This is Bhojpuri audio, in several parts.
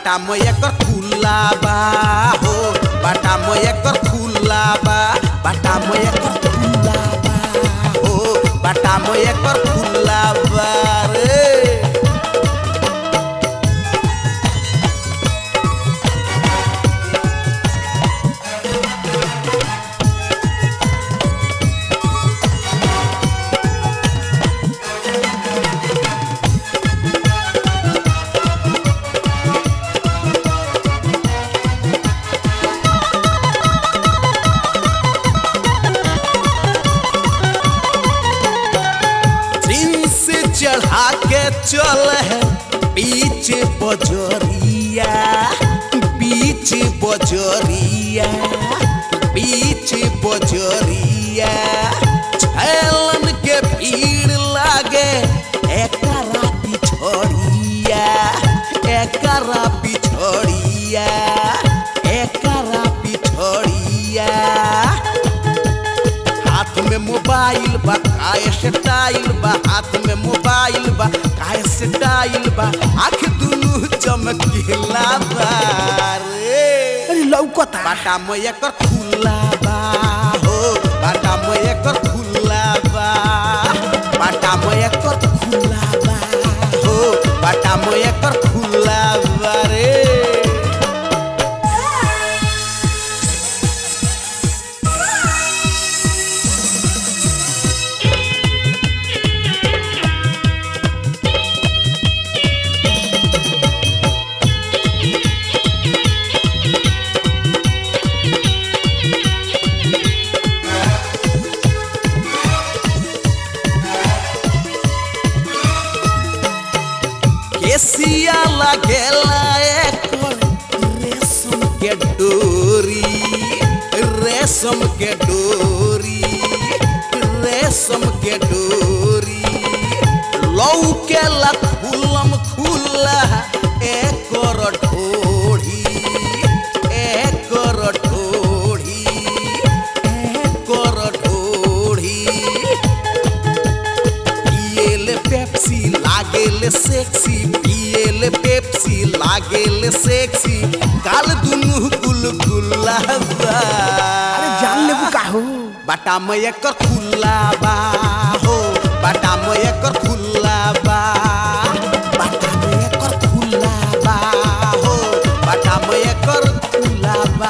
बाटा में एकर खुला बा हो बाटा में एकर खुला बा बाटा में एकर खुला बा हो बाटा में एकर खुला बा रे चढ़ा के चल है बीच बजरिया बीच बजरिया बीच बजरिया छैलन के भीड़ लागे एकरा पिछड़िया एकरा पिछड़िया एकरा पिछड़िया हाथ में मोबाइल बा काय स्टाइल बा हाथ में मोबाइल बा काय स्टाइल बा आँख दुनू चमकीला बा रे अरे लौकता बाटा में एकर खुला बा हो बाटा में एकर खुला बा बाटा में एकर खुला बा हो बाटा में एकर खुला बा रे केसिया लागेला एकर रेशम के डोरी रेशम के डोरी रेशम के डोरी लौकेला खुलम खुला एकर ढोढ़ी एकर ढोढ़ी एकर ढोढ़ी पिएले पेप्सी लागेले सेक्सी पिएले पेप्सी लागेले सेक्सी गाल दुनू गुलगुला बा अरे जान लेबू का हो बाटा में एकर खुला बा हो बाटा में एकर खुला बा बाटा में एकर खुला बा हो बाटा में एकर खुला बा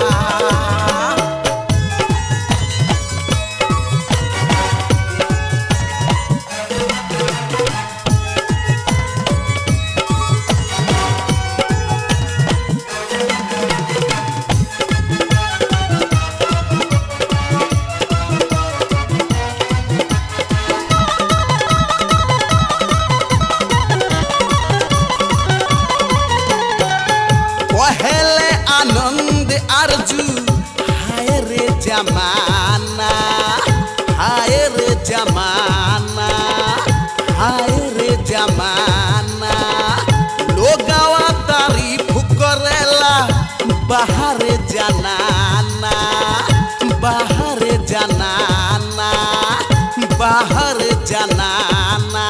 पहले आनंद अर्जू हाय रे जमाना हाय रे जमाना हाय रे जमाना लोगवा तारीफ करेला बाहर जनाना बाहर जनाना बाहर जनाना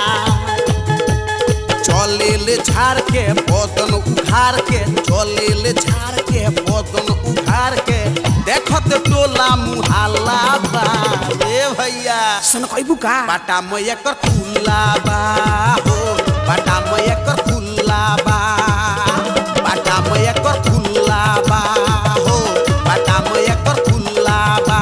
चलेले झाड़ के बदन उघार के चलेले झाड़ के बदन उघार के देखत टोला मुहल्ला बा रे भैया सन कहबू का बाटा में एकर खुला बा हो बाटा में एकर खुला बा बाटा में एकर खुला बा हो बाटा में एकर खुला बा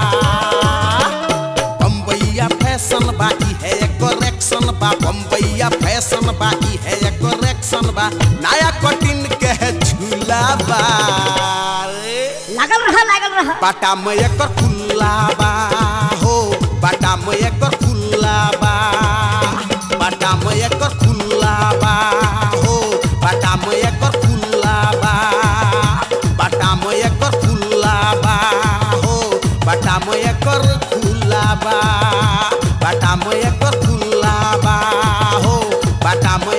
बम्बईया फैशन बा ई है एकर एक्शन बा बम्बईया फैशन बा ई है एकर एक्शन बा नया कटिन के झूला बा रे लागल रहा बाटा में एकर खुला बा हो बाटा में एकर खुला बा बाटा में एकर खुला बा हो बाटा में एकर खुला बा बाटा में एकर खुला बा हो बाटा में एकर खुला बा बाटा में एकर खुला बा हो बाटा में